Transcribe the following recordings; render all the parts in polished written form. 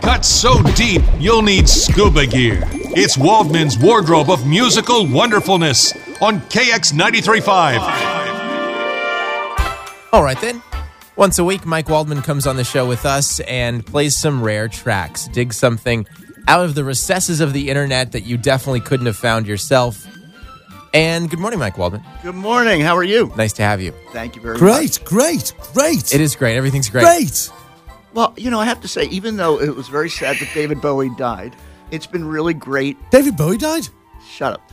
cut so deep you'll need scuba gear. It's Waldman's Wardrobe of Musical Wonderfulness on KX 93.5. All right, then. Once a week, Mike Waldman comes on the show with us and plays some rare tracks. Dig something out of the recesses of the internet that you definitely couldn't have found yourself. And good morning, Mike Waldman. Good morning. How are you? Nice to have you. Thank you very much. Great. It is great. Everything's great. Great. Well, I have to say, even though it was very sad that David Bowie died, it's been really great. David Bowie died? Shut up.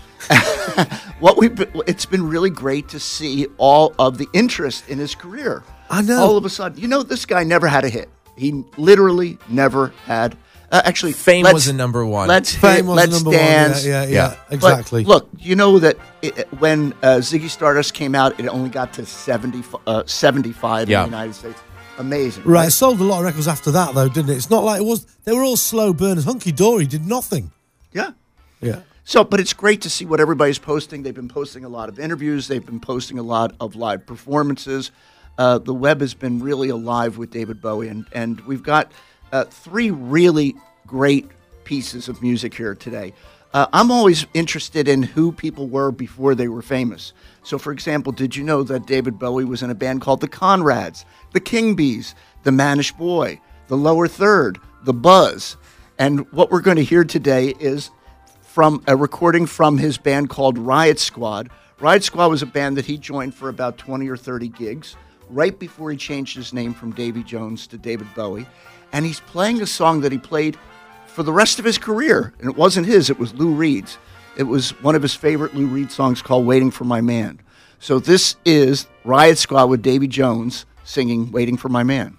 It's been really great to see all of the interest in his career. I know. All of a sudden. This guy never had a hit. He literally never had. Actually, Fame was a number one. Let's Dance. Yeah, exactly. But look, you know that when Ziggy Stardust came out, it only got to 75 in the United States. Amazing. Right, it sold a lot of records after that, though, didn't it? It's not like it was. They were all slow burners. Hunky Dory did nothing. Yeah. Yeah. But it's great to see what everybody's posting. They've been posting a lot of interviews. They've been posting a lot of live performances. The web has been really alive with David Bowie, and we've got three really great pieces of music here today. I'm always interested in who people were before they were famous. So, for example, did you know that David Bowie was in a band called the Conrads, the King Bees, the Manish Boy, the Lower Third, the Buzz? And what we're going to hear today is from a recording from his band called Riot Squad. Riot Squad was a band that he joined for about 20 or 30 gigs right before he changed his name from Davy Jones to David Bowie. And he's playing a song that he played for the rest of his career. And it wasn't his, it was Lou Reed's. It was one of his favorite Lou Reed songs called Waiting for My Man. So this is Riot Squad with Davy Jones singing Waiting for My Man.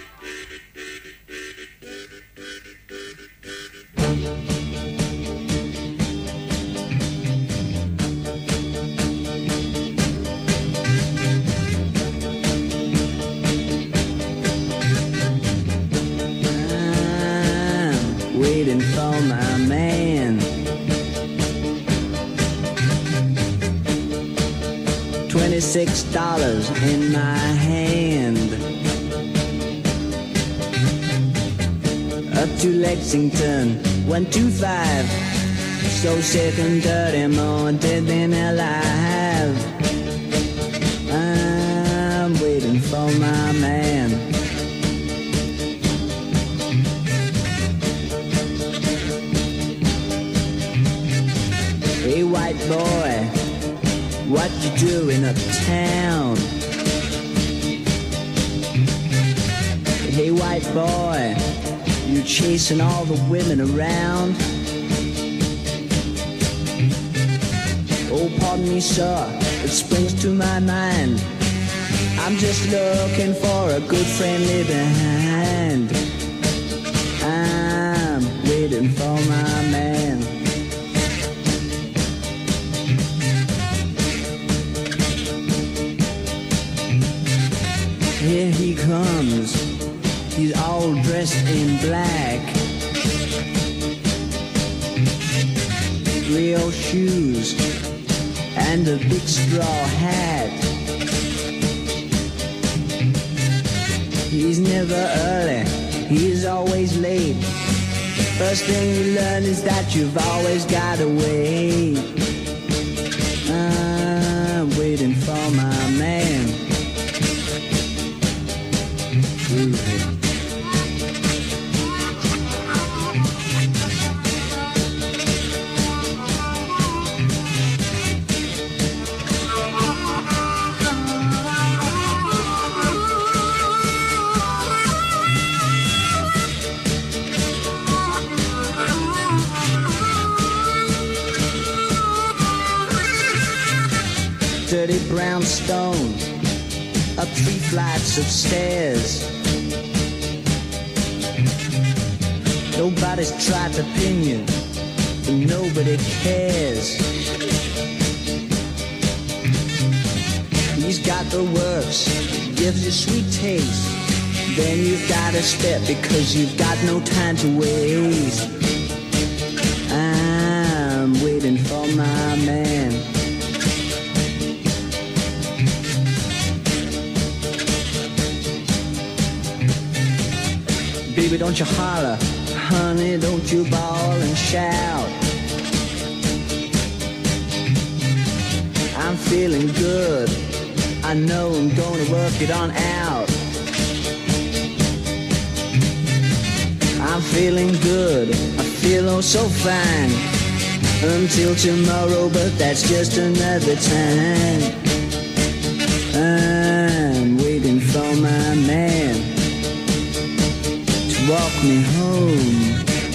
Waiting for my man. $26 in my hand. Up to Lexington, 125. So sick and dirty, more dead than alive. I'm waiting for my man. Hey, white boy, what you doing uptown? Hey, white boy, you chasing all the women around? Oh, pardon me, sir, it springs to my mind. I'm just looking for a good friendly behind. I'm waiting for my man. Here he comes, he's all dressed in black. Real shoes and a big straw hat. He's never early, he's always late. First thing you learn is that you've always got to wait. I'm waiting for my man. Dirty brownstone, up 3 flights of stairs. Nobody's tried to pin you, and nobody cares. He's got the works, gives you sweet taste. Then you've got to step because you've got no time to waste. I'm waiting for my man. Baby, don't you holler, honey, don't you bawl and shout. I'm feeling good, I know I'm gonna work it on out. I'm feeling good, I feel oh so fine. Until tomorrow, but that's just another time. I'm waiting for my man to walk me home.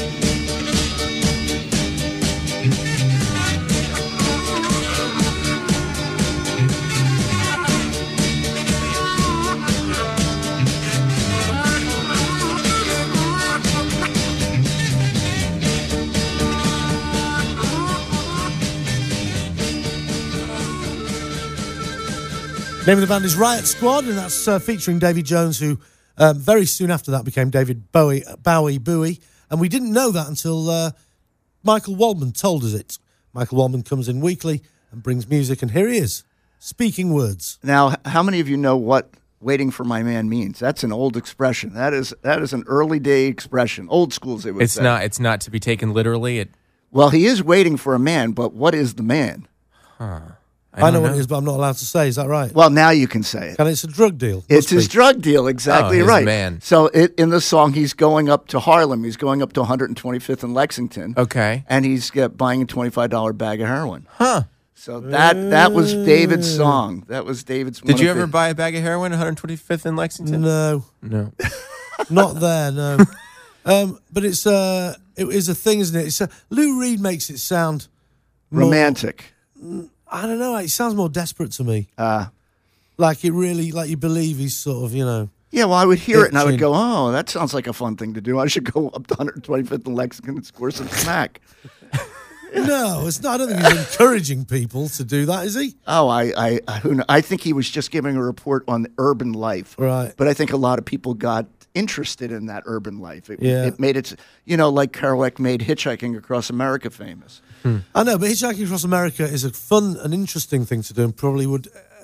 Name of the band is Riot Squad, and that's featuring Davy Jones, who very soon after that became David Bowie. And we didn't know that until Michael Waldman told us it. Michael Waldman comes in weekly and brings music, and here he is, speaking words. Now, how many of you know what "waiting for my man" means? That's an old expression. That is an early day expression, old school as they would say. It's not to be taken literally. Well, he is waiting for a man, but what is the man? I know what it is, but I'm not allowed to say. Is that right? Well, now you can say it. And it's a drug deal. It's his drug deal, exactly his right. man. So in the song, he's going up to Harlem. He's going up to 125th and Lexington. Okay. And he's buying a $25 bag of heroin. Huh. So that was David's song. That was David's. Did you ever buy a bag of heroin at 125th in Lexington? No. Not there, no. But it is a thing, isn't it? Lou Reed makes it sound romantic. I don't know. It sounds more desperate to me. Like it really, like you believe he's sort of, Yeah, well, I would hear it and I would go, oh, that sounds like a fun thing to do. I should go up to 125th and Lexington and score some smack. No, it's not. I don't think he's encouraging people to do that, is he? Oh, who knows? I think he was just giving a report on urban life. Right. But I think a lot of people got interested in that urban life. It made it, like Kerouac made Hitchhiking Across America famous. I know, but Hitchhiking Across America is a fun and interesting thing to do, and probably would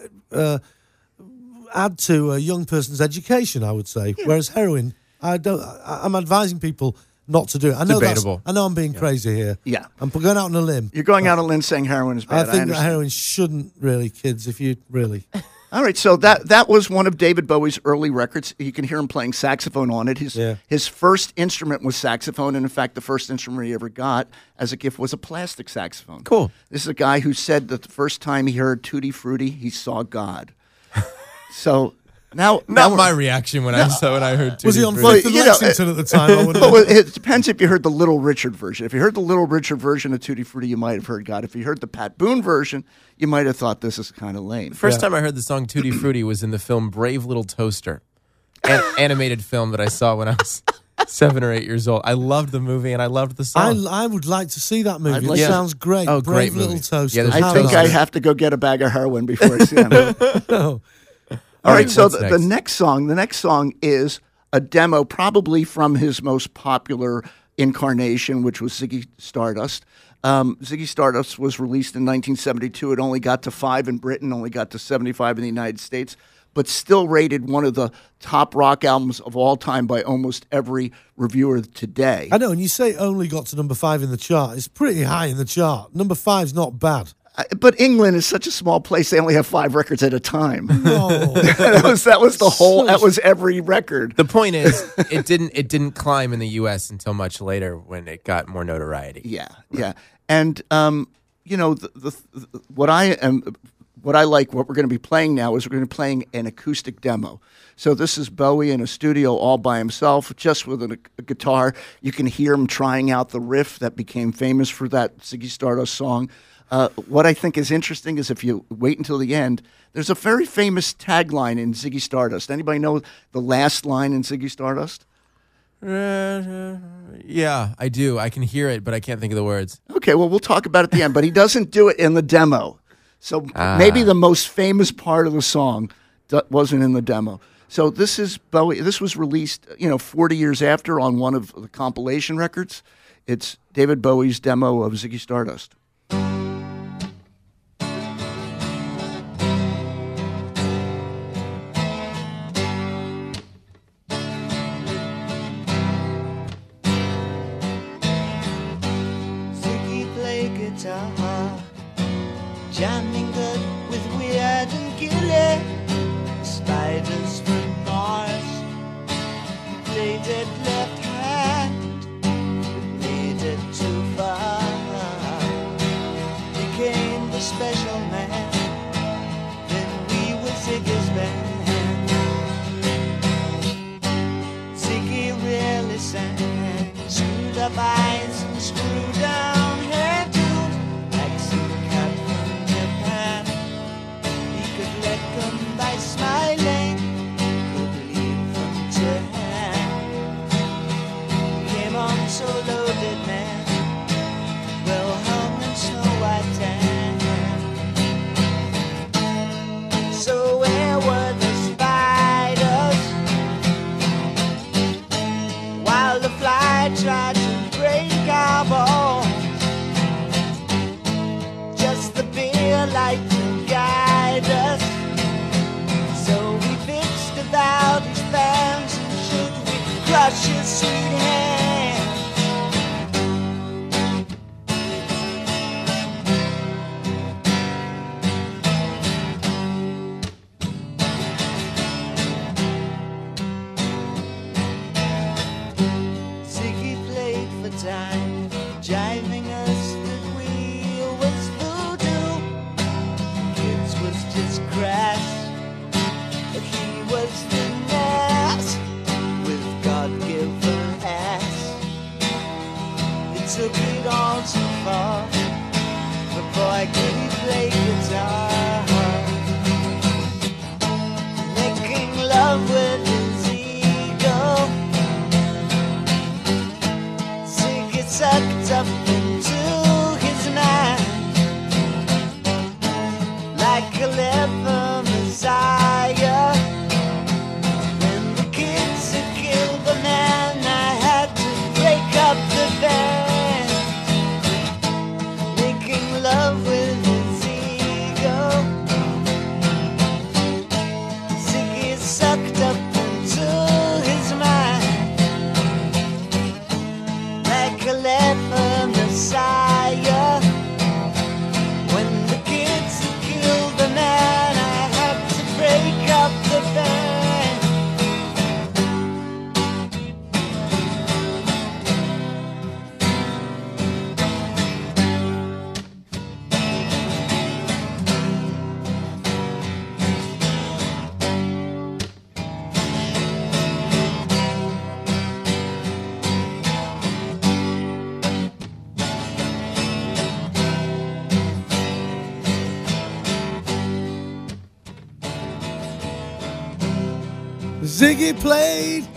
add to a young person's education, I would say. Yeah. Whereas heroin, I'm advising people not to do it. I know debatable. I know I'm being crazy here. Yeah, I'm going out on a limb. You're going out on a limb saying heroin is bad. I think that heroin shouldn't really, kids. If you really. All right, so that was one of David Bowie's early records. You can hear him playing saxophone on it. His first instrument was saxophone, and in fact, the first instrument he ever got as a gift was a plastic saxophone. Cool. This is a guy who said that the first time he heard Tutti Frutti, he saw God. So now, not my reaction when I heard Tutti Was he on Frutti. Fifth and Lexington at the time? It depends if you heard the Little Richard version. If you heard the Little Richard version of Tutti Frutti, you might have heard God. If you heard the Pat Boone version, you might have thought this is kind of lame. First time I heard the song Tutti Frutti was in the film Brave Little Toaster, an animated film that I saw when I was 7 or 8 years old. I loved the movie and I loved the song. I would like to see that movie. Like it sounds great. Oh, Brave great Little movie. Toaster. Yeah, I think I have to go get a bag of heroin before I see him. No. All right, so what's the next song is a demo probably from his most popular incarnation, which was Ziggy Stardust. Ziggy Stardust was released in 1972. It only got to 5 in Britain, only got to 75 in the United States, but still rated one of the top rock albums of all time by almost every reviewer today. I know, and you say only got to number 5 in the chart. It's pretty high in the chart. Number 5's not bad. But England is such a small place; they only have 5 records at a time. No. that was the whole. That was every record. The point is, it didn't climb in the U.S. until much later when it got more notoriety. Yeah, yeah, and what I like, what we're going to be playing now is we're going to be playing an acoustic demo. So this is Bowie in a studio all by himself, just with a guitar. You can hear him trying out the riff that became famous for that Ziggy Stardust song. What I think is interesting is if you wait until the end, there's a very famous tagline in Ziggy Stardust. Anybody know the last line in Ziggy Stardust? Yeah, I do. I can hear it, but I can't think of the words. Okay, well, we'll talk about it at the end, but he doesn't do it in the demo. So maybe the most famous part of the song wasn't in the demo. So this is Bowie. This was released, 40 years after on one of the compilation records. It's David Bowie's demo of Ziggy Stardust. bladed left hand made it too far. Became the special man. Then we were Ziggy's band. Ziggy really sang. Screwed up eyes and screwed down hairdo. Accent cut from Japan. He could let come by smiling. Could lead from Japan. Came on so loaded, man. Well hung and snow white tan. So where were the spiders? While the fly tried to break our bones. Just the beer light to guide us. So we bitched about his fans. And should we crush his sweet hand? Ziggy played for time, jiving us that we was voodoo. Kids was just crass, but he was the mass with God-given ass. It took it all too far, but boy could he play guitar. Making love with his ego. Ziggy sucked up into his mind like a leper messiah. When the kids had killed the man, I had to break up the band. Making love with his ego. Ziggy sucked up into his mind like a leper messiah. When the kids had killed the man, I had to break up the band. Ziggy played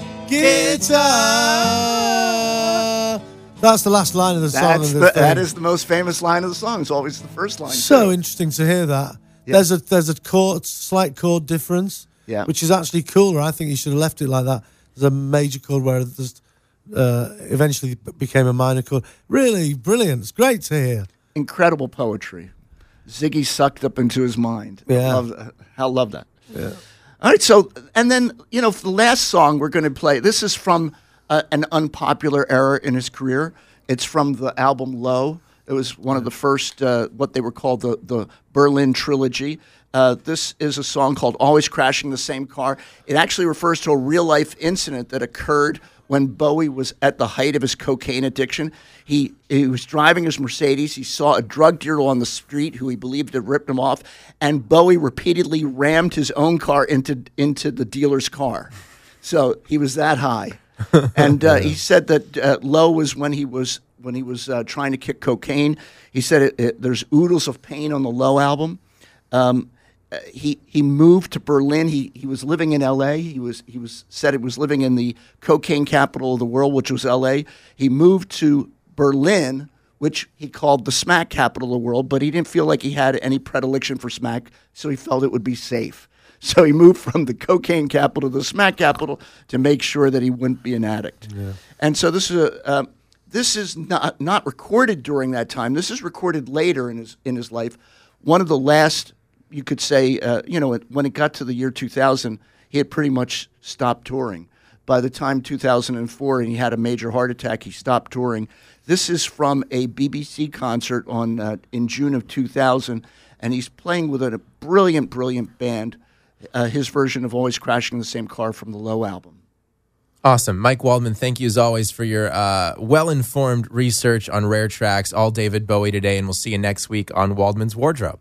guitar. That's the last line of the song. That is the most famous line of the song. It's always the first line. So too. interesting to hear that. Yeah. There's a slight chord difference, Yeah. which is actually cooler. I think you should have left it like that. There's a major chord where it just eventually became a minor chord. Really brilliant. It's great to hear. Incredible poetry. Ziggy sucked up into his mind. Yeah. I love that. Yeah. All right, so, and then, for the last song we're going to play, this is from an unpopular era in his career. It's from the album Low. It was one of the first, what they were called the Berlin Trilogy. This is a song called Always Crashing the Same Car. It actually refers to a real-life incident that occurred when Bowie was at the height of his cocaine addiction. He was driving his Mercedes. He saw a drug dealer on the street who he believed had ripped him off, and Bowie repeatedly rammed his own car into the dealer's car. So he was that high. And he said that Low was when he was trying to kick cocaine. He said there's oodles of pain on the Low album. He moved to Berlin. He was living in L.A. He was living in the cocaine capital of the world, which was L.A. He moved to Berlin, which he called the smack capital of the world, but he didn't feel like he had any predilection for smack, so he felt it would be safe. So he moved from the cocaine capital to the smack capital to make sure that he wouldn't be an addict. Yeah. And so this is not recorded during that time. This is recorded later in his life. One of the last, you could say, when it got to the year 2000, he had pretty much stopped touring. By the time 2004, and he had a major heart attack, he stopped touring. This is from a BBC concert in June of 2000, and he's playing with a brilliant, brilliant band. His version of Always Crashing in the Same Car from the Low album. Awesome. Mike Waldman, thank you as always for your well-informed research on rare tracks, all David Bowie today, and we'll see you next week on Waldman's Wardrobe.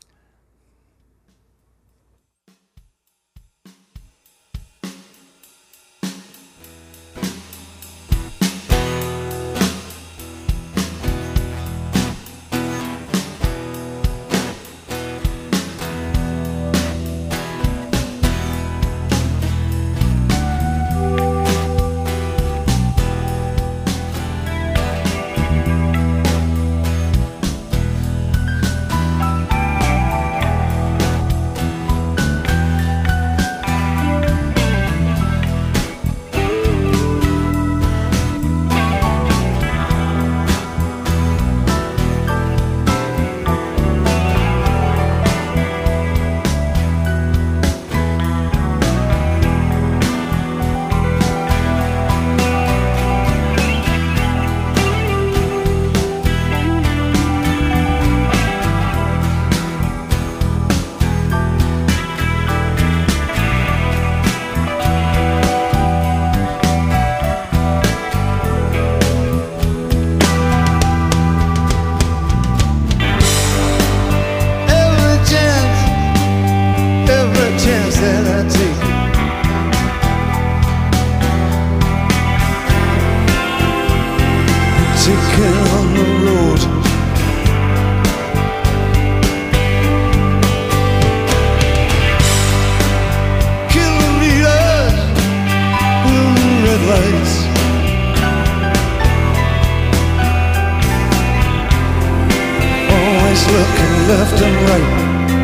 Looking left and right.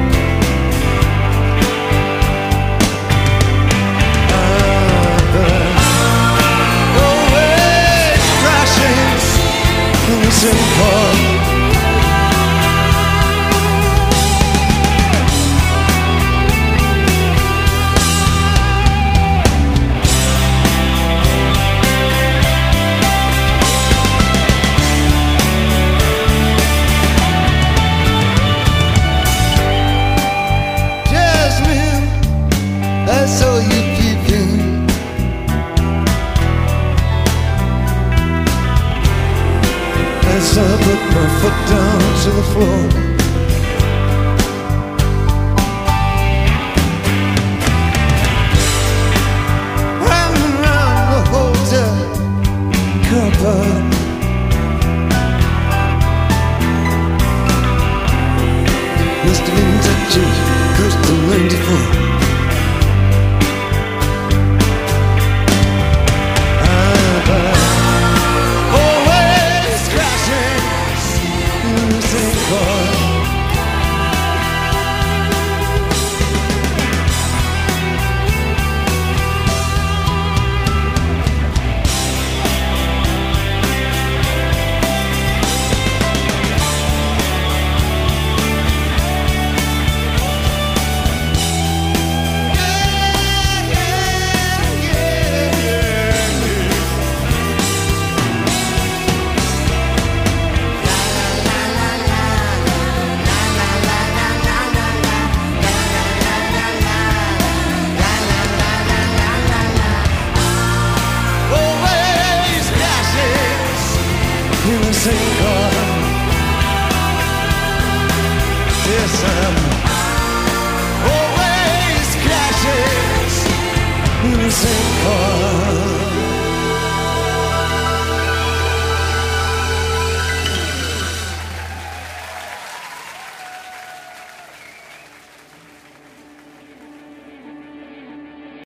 Always crashing in the same car. That's all you keep in. As I put my foot down to the floor, round and round the hotel car park. Must have been touching close to 94. Yes, I'm always crashes in the same car.